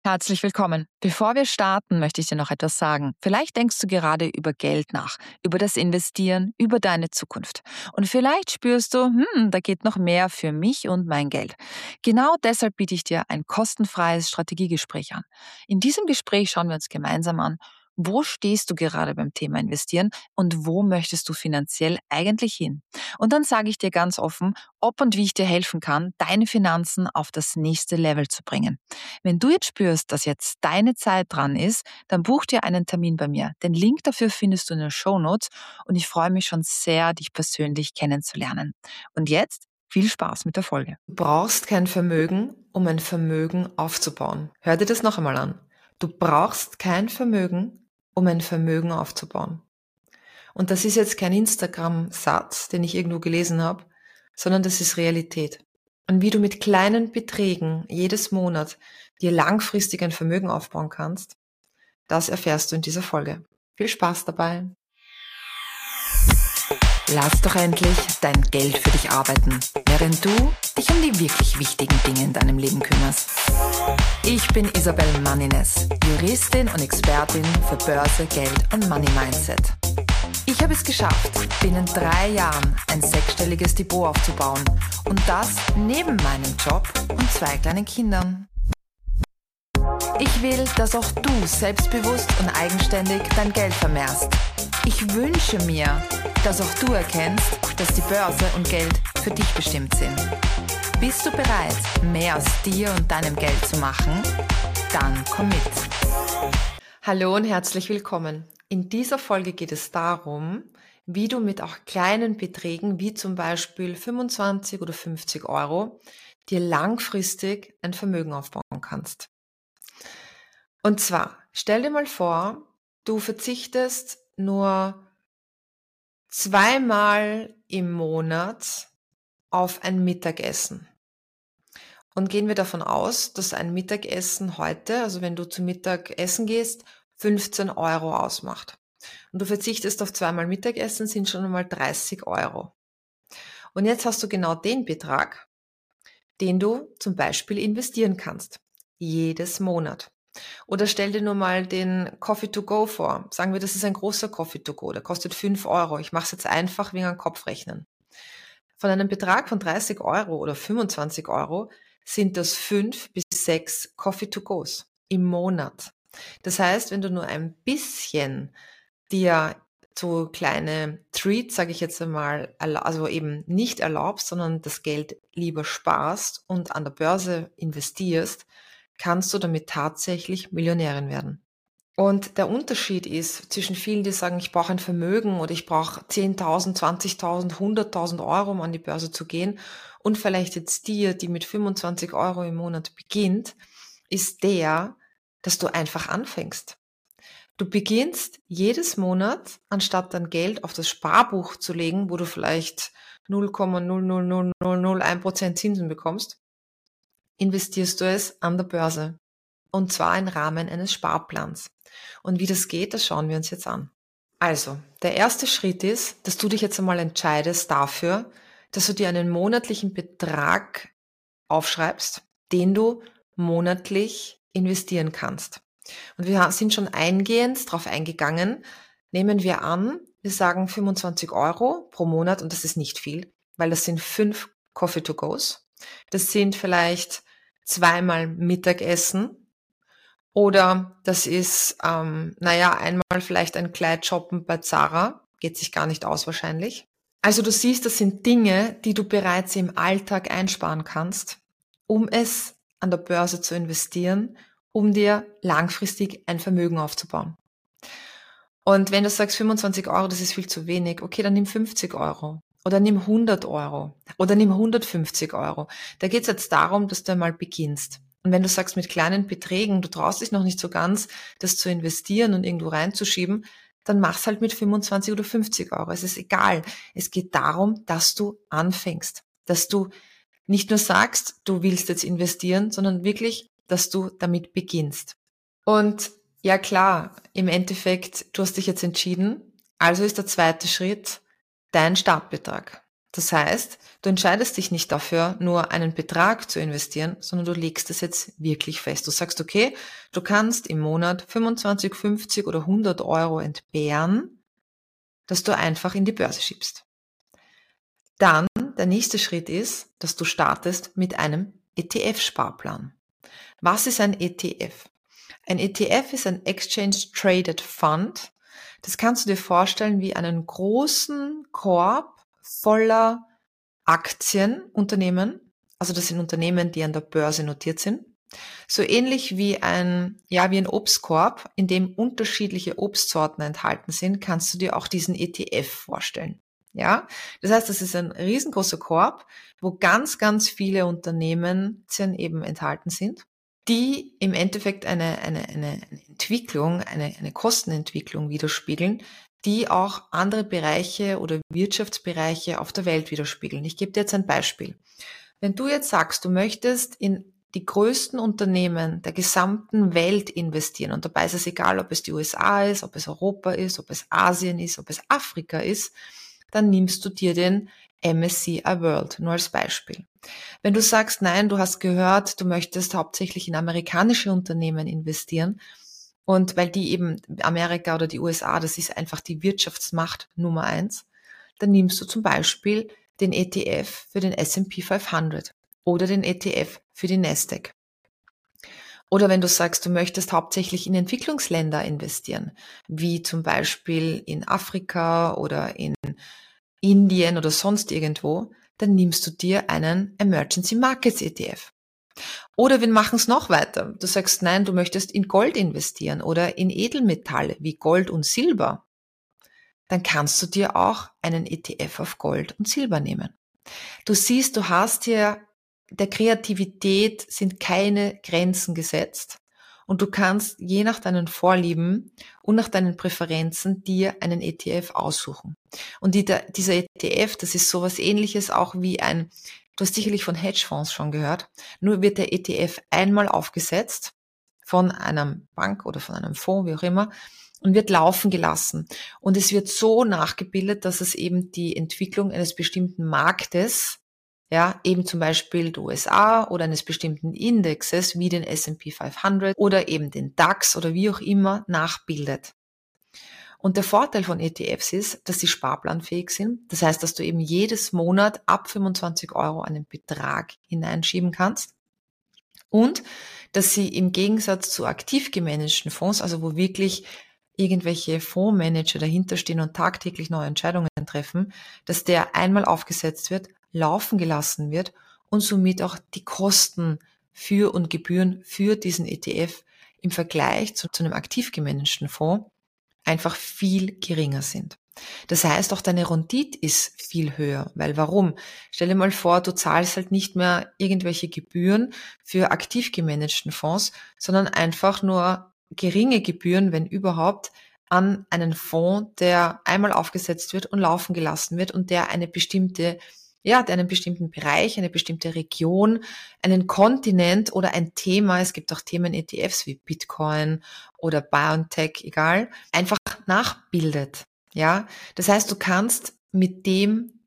Herzlich willkommen. Bevor wir starten, möchte ich dir noch etwas sagen. Vielleicht denkst du gerade über Geld nach, über das Investieren, über deine Zukunft. Und vielleicht spürst du, da geht noch mehr für mich und mein Geld. Genau deshalb biete ich dir ein kostenfreies Strategiegespräch an. In diesem Gespräch schauen wir uns gemeinsam an, wo stehst du gerade beim Thema Investieren und wo möchtest du finanziell eigentlich hin? Und dann sage ich dir ganz offen, ob und wie ich dir helfen kann, deine Finanzen auf das nächste Level zu bringen. Wenn du jetzt spürst, dass jetzt deine Zeit dran ist, dann buch dir einen Termin bei mir. Den Link dafür findest du in den Shownotes und ich freue mich schon sehr, dich persönlich kennenzulernen. Und jetzt viel Spaß mit der Folge. Du brauchst kein Vermögen, um ein Vermögen aufzubauen. Hör dir das noch einmal an. Du brauchst kein Vermögen, um ein Vermögen aufzubauen. Und das ist jetzt kein Instagram-Satz, den ich irgendwo gelesen habe, sondern das ist Realität. Und wie du mit kleinen Beträgen jedes Monat dir langfristig ein Vermögen aufbauen kannst, das erfährst du in dieser Folge. Viel Spaß dabei! Lass doch endlich dein Geld für dich arbeiten, während du dich um die wirklich wichtigen Dinge in deinem Leben kümmerst. Ich bin Isabel Manines, Juristin und Expertin für Börse, Geld und Money Mindset. Ich habe es geschafft, binnen 3 Jahren ein 6-stelliges Depot aufzubauen und das neben meinem Job und 2 kleinen Kindern. Ich will, dass auch du selbstbewusst und eigenständig dein Geld vermehrst. Ich wünsche mir, dass auch du erkennst, dass die Börse und Geld für dich bestimmt sind. Bist du bereit, mehr aus dir und deinem Geld zu machen? Dann komm mit. Hallo und herzlich willkommen. In dieser Folge geht es darum, wie du mit auch kleinen Beträgen, wie zum Beispiel 25 oder 50 Euro, dir langfristig ein Vermögen aufbauen kannst. Und zwar, stell dir mal vor, du verzichtest nur 2-mal im Monat auf ein Mittagessen. Und gehen wir davon aus, dass ein Mittagessen heute, also wenn du zum Mittag essen gehst, 15 Euro ausmacht. Und du verzichtest auf 2-mal Mittagessen, sind schon einmal 30 Euro. Und jetzt hast du genau den Betrag, den du zum Beispiel investieren kannst. Jedes Monat. Oder stell dir nur mal den Coffee to go vor. Sagen wir, das ist ein großer Coffee to go, der kostet 5 Euro. Ich mache es jetzt einfach wegen am Kopfrechnen. Von einem Betrag von 30 Euro oder 25 Euro sind das 5 bis 6 Coffee to go's im Monat. Das heißt, wenn du nur ein bisschen dir so kleine Treats, sage ich jetzt einmal, also eben nicht erlaubst, sondern das Geld lieber sparst und an der Börse investierst, kannst du damit tatsächlich Millionärin werden. Und der Unterschied ist zwischen vielen, die sagen, ich brauche ein Vermögen oder ich brauche 10.000, 20.000, 100.000 Euro, um an die Börse zu gehen, und vielleicht jetzt dir, die mit 25 Euro im Monat beginnt, ist der, dass du einfach anfängst. Du beginnst jedes Monat, anstatt dein Geld auf das Sparbuch zu legen, wo du vielleicht 0,00001% Zinsen bekommst, investierst du es an der Börse. Und zwar im Rahmen eines Sparplans. Und wie das geht, das schauen wir uns jetzt an. Also, der erste Schritt ist, dass du dich jetzt einmal entscheidest dafür, dass du dir einen monatlichen Betrag aufschreibst, den du monatlich investieren kannst. Und wir sind schon eingehend darauf eingegangen. Nehmen wir an, wir sagen 25 Euro pro Monat, und das ist nicht viel, weil das sind 5 Coffee to go's. Das sind vielleicht 2-mal Mittagessen. Oder das ist, einmal vielleicht ein Kleid shoppen bei Zara. Geht sich gar nicht aus wahrscheinlich. Also du siehst, das sind Dinge, die du bereits im Alltag einsparen kannst, um es an der Börse zu investieren, um dir langfristig ein Vermögen aufzubauen. Und wenn du sagst 25 Euro, das ist viel zu wenig, okay, dann nimm 50 Euro. Oder nimm 100 Euro. Oder nimm 150 Euro. Da geht es jetzt darum, dass du einmal beginnst. Und wenn du sagst, mit kleinen Beträgen, du traust dich noch nicht so ganz, das zu investieren und irgendwo reinzuschieben, dann mach's halt mit 25 oder 50 Euro. Es ist egal. Es geht darum, dass du anfängst. Dass du nicht nur sagst, du willst jetzt investieren, sondern wirklich, dass du damit beginnst. Und ja klar, im Endeffekt, du hast dich jetzt entschieden. Also ist der zweite Schritt dein Startbetrag. Das heißt, du entscheidest dich nicht dafür, nur einen Betrag zu investieren, sondern du legst es jetzt wirklich fest. Du sagst, okay, du kannst im Monat 25, 50 oder 100 Euro entbehren, dass du einfach in die Börse schiebst. Dann der nächste Schritt ist, dass du startest mit einem ETF-Sparplan. Was ist ein ETF? Ein ETF ist ein Exchange Traded Fund. Das kannst du dir vorstellen wie einen großen Korb voller Aktienunternehmen. Also das sind Unternehmen, die an der Börse notiert sind. So ähnlich wie ein Obstkorb, in dem unterschiedliche Obstsorten enthalten sind, kannst du dir auch diesen ETF vorstellen. Ja, das heißt, das ist ein riesengroßer Korb, wo ganz, ganz viele Unternehmen eben enthalten sind, die im Endeffekt eine Entwicklung, eine Kostenentwicklung widerspiegeln, die auch andere Bereiche oder Wirtschaftsbereiche auf der Welt widerspiegeln. Ich gebe dir jetzt ein Beispiel. Wenn du jetzt sagst, du möchtest in die größten Unternehmen der gesamten Welt investieren, und dabei ist es egal, ob es die USA ist, ob es Europa ist, ob es Asien ist, ob es Afrika ist, dann nimmst du dir den MSCI World, nur als Beispiel. Wenn du sagst, nein, du hast gehört, du möchtest hauptsächlich in amerikanische Unternehmen investieren, und weil die eben Amerika oder die USA, das ist einfach die Wirtschaftsmacht Nummer 1, dann nimmst du zum Beispiel den ETF für den S&P 500 oder den ETF für die Nasdaq. Oder wenn du sagst, du möchtest hauptsächlich in Entwicklungsländer investieren, wie zum Beispiel in Afrika oder in Indien oder sonst irgendwo, dann nimmst du dir einen Emergency Markets ETF. Oder wir machen es noch weiter. Du sagst, nein, du möchtest in Gold investieren oder in Edelmetalle wie Gold und Silber. Dann kannst du dir auch einen ETF auf Gold und Silber nehmen. Du siehst, du hast hier, der Kreativität sind keine Grenzen gesetzt. Und du kannst je nach deinen Vorlieben und nach deinen Präferenzen dir einen ETF aussuchen. Und dieser ETF, das ist sowas Ähnliches auch wie du hast sicherlich von Hedgefonds schon gehört, nur wird der ETF einmal aufgesetzt von einer Bank oder von einem Fonds, wie auch immer, und wird laufen gelassen. Und es wird so nachgebildet, dass es eben die Entwicklung eines bestimmten Marktes, ja, eben zum Beispiel der USA oder eines bestimmten Indexes wie den S&P 500 oder eben den DAX oder wie auch immer nachbildet. Und der Vorteil von ETFs ist, dass sie sparplanfähig sind. Das heißt, dass du eben jedes Monat ab 25 Euro einen Betrag hineinschieben kannst. Und dass sie im Gegensatz zu aktiv gemanagten Fonds, also wo wirklich irgendwelche Fondsmanager dahinter stehen und tagtäglich neue Entscheidungen treffen, dass der einmal aufgesetzt wird, laufen gelassen wird und somit auch die Kosten für und Gebühren für diesen ETF im Vergleich zu einem aktiv gemanagten Fonds einfach viel geringer sind. Das heißt, auch deine Rendite ist viel höher, weil warum? Stell dir mal vor, du zahlst halt nicht mehr irgendwelche Gebühren für aktiv gemanagten Fonds, sondern einfach nur geringe Gebühren, wenn überhaupt, an einen Fonds, der einmal aufgesetzt wird und laufen gelassen wird und der einen bestimmten Bereich, eine bestimmte Region, einen Kontinent oder ein Thema, es gibt auch Themen-ETFs wie Bitcoin oder BioNTech, egal, einfach nachbildet. Ja, das heißt, du kannst mit dem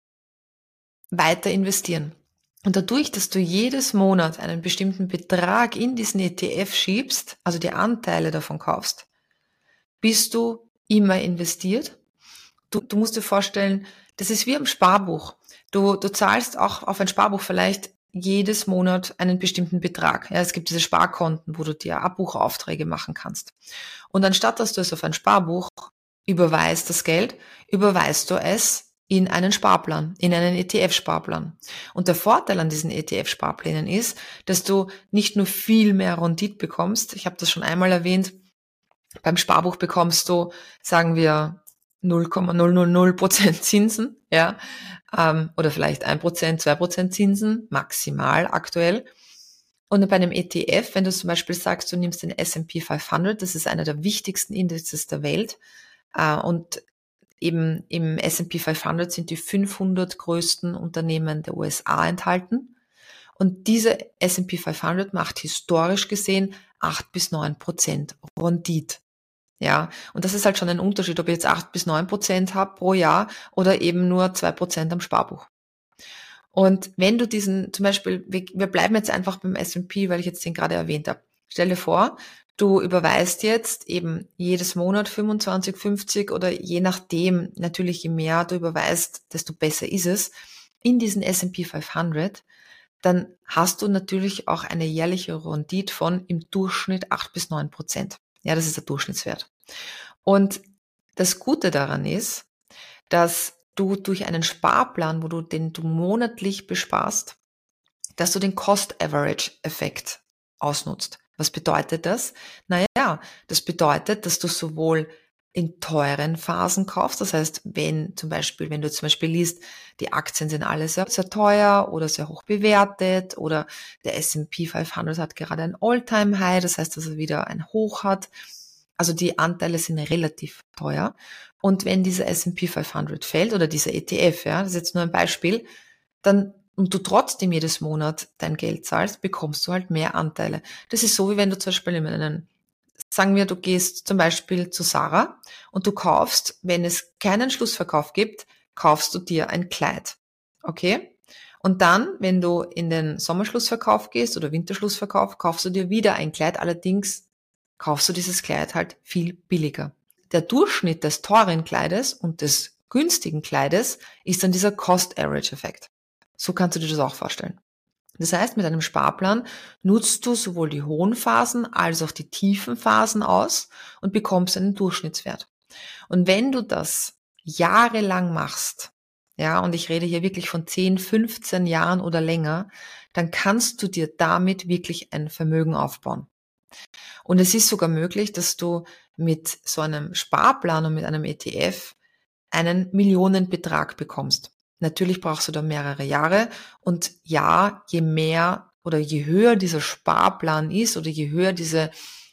weiter investieren. Und dadurch, dass du jedes Monat einen bestimmten Betrag in diesen ETF schiebst, also die Anteile davon kaufst, bist du immer investiert. Du musst dir vorstellen, das ist wie am Sparbuch. Du zahlst auch auf ein Sparbuch vielleicht jedes Monat einen bestimmten Betrag. Ja, es gibt diese Sparkonten, wo du dir Abbuchaufträge machen kannst. Und anstatt, dass du es auf ein Sparbuch überweist, das Geld, überweist du es in einen Sparplan, in einen ETF-Sparplan. Und der Vorteil an diesen ETF-Sparplänen ist, dass du nicht nur viel mehr Rendite bekommst, ich habe das schon einmal erwähnt, beim Sparbuch bekommst du, sagen wir, 0,000% Zinsen, ja, oder vielleicht 1%, 2% Zinsen, maximal aktuell. Und bei einem ETF, wenn du zum Beispiel sagst, du nimmst den S&P 500, das ist einer der wichtigsten Indizes der Welt, und eben im S&P 500 sind die 500 größten Unternehmen der USA enthalten. Und diese S&P 500 macht historisch gesehen 8 bis 9% Rendite. Ja, und das ist halt schon ein Unterschied, ob ich jetzt 8-9% habe pro Jahr oder eben nur 2% am Sparbuch. Und wenn du diesen, zum Beispiel, wir bleiben jetzt einfach beim S&P, weil ich jetzt den gerade erwähnt habe. Stell dir vor, du überweist jetzt eben jedes Monat 25, 50 oder je nachdem, natürlich je mehr du überweist, desto besser ist es, in diesen S&P 500, dann hast du natürlich auch eine jährliche Rendite von im Durchschnitt 8-9%. Ja, das ist der Durchschnittswert. Und das Gute daran ist, dass du durch einen Sparplan, den du monatlich besparst, dass du den Cost-Average-Effekt ausnutzt. Was bedeutet das? Naja, das bedeutet, dass du sowohl in teuren Phasen kaufst, das heißt, wenn du zum Beispiel liest, die Aktien sind alle sehr, sehr teuer oder sehr hoch bewertet oder der S&P 500 hat gerade ein All-Time-High, das heißt, dass er wieder ein Hoch hat. Also die Anteile sind relativ teuer. Und wenn dieser S&P 500 fällt oder dieser ETF, ja, das ist jetzt nur ein Beispiel, dann und du trotzdem jedes Monat dein Geld zahlst, bekommst du halt mehr Anteile. Das ist so, wie wenn du zum Beispiel sagen wir, du gehst zum Beispiel zu Zara und du kaufst, wenn es keinen Schlussverkauf gibt, kaufst du dir ein Kleid. Okay? Und dann, wenn du in den Sommerschlussverkauf gehst oder Winterschlussverkauf, kaufst du dir wieder ein Kleid, allerdings kaufst du dieses Kleid halt viel billiger. Der Durchschnitt des teuren Kleides und des günstigen Kleides ist dann dieser Cost-Average-Effekt. So kannst du dir das auch vorstellen. Das heißt, mit einem Sparplan nutzt du sowohl die hohen Phasen als auch die tiefen Phasen aus und bekommst einen Durchschnittswert. Und wenn du das jahrelang machst, ja, und ich rede hier wirklich von 10, 15 Jahren oder länger, dann kannst du dir damit wirklich ein Vermögen aufbauen. Und es ist sogar möglich, dass du mit so einem Sparplan und mit einem ETF einen Millionenbetrag bekommst. Natürlich brauchst du da mehrere Jahre und ja, je mehr oder je höher dieser Sparplan ist oder je höher diese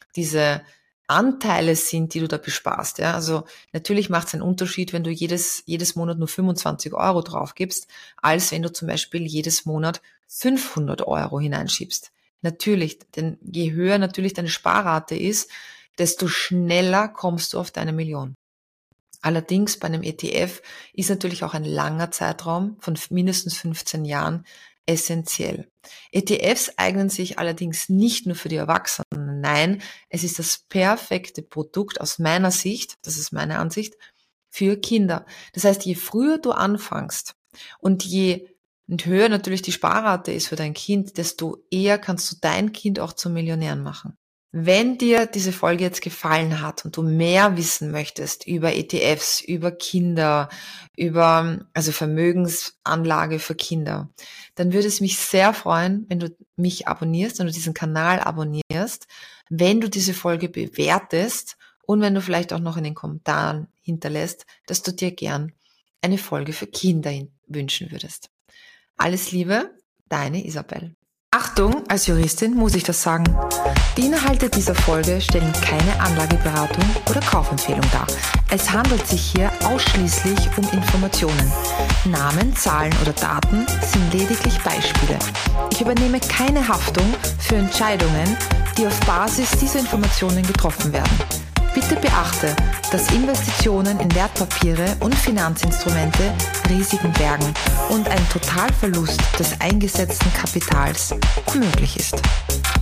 Anteile sind, die du da besparst. Ja, also natürlich macht es einen Unterschied, wenn du jedes Monat nur 25 Euro drauf gibst, als wenn du zum Beispiel jedes Monat 500 Euro hineinschiebst. Natürlich, denn je höher natürlich deine Sparrate ist, desto schneller kommst du auf deine Million. Allerdings bei einem ETF ist natürlich auch ein langer Zeitraum von mindestens 15 Jahren essentiell. ETFs eignen sich allerdings nicht nur für die Erwachsenen. Nein, es ist das perfekte Produkt aus meiner Sicht, das ist meine Ansicht, für Kinder. Das heißt, je früher du anfängst und je höher natürlich die Sparrate ist für dein Kind, desto eher kannst du dein Kind auch zum Millionär machen. Wenn dir diese Folge jetzt gefallen hat und du mehr wissen möchtest über ETFs, über Kinder, also Vermögensanlage für Kinder, dann würde es mich sehr freuen, wenn du mich abonnierst, wenn du diesen Kanal abonnierst, wenn du diese Folge bewertest und wenn du vielleicht auch noch in den Kommentaren hinterlässt, dass du dir gern eine Folge für Kinder wünschen würdest. Alles Liebe, deine Isabel. Achtung, als Juristin muss ich das sagen. Die Inhalte dieser Folge stellen keine Anlageberatung oder Kaufempfehlung dar. Es handelt sich hier ausschließlich um Informationen. Namen, Zahlen oder Daten sind lediglich Beispiele. Ich übernehme keine Haftung für Entscheidungen, die auf Basis dieser Informationen getroffen werden. Bitte beachte, dass Investitionen in Wertpapiere und Finanzinstrumente Risiken bergen und ein Totalverlust des eingesetzten Kapitals möglich ist.